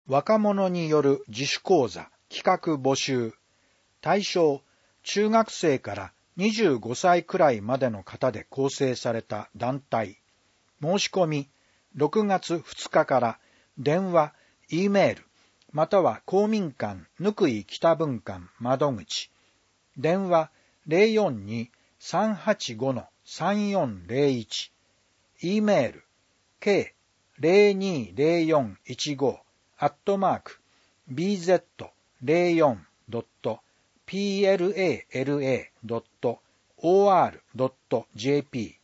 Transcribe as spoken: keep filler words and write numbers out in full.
若者による自主講座企画募集。対象、中学生からにじゅうごさいくらいまでの方で構成された団体。申し込み、ろくがつふつかから電話、Eメール、または公民館ぬくい北分館窓口。電話 ゼロよんに さんはちご さんよんゼロいち。Eメール、ケーゼロにゼロよんいちご アットマーク ビーゼットゼロよん ドット ピーエルエーエルエー ドット オーアール ドット ジェーピー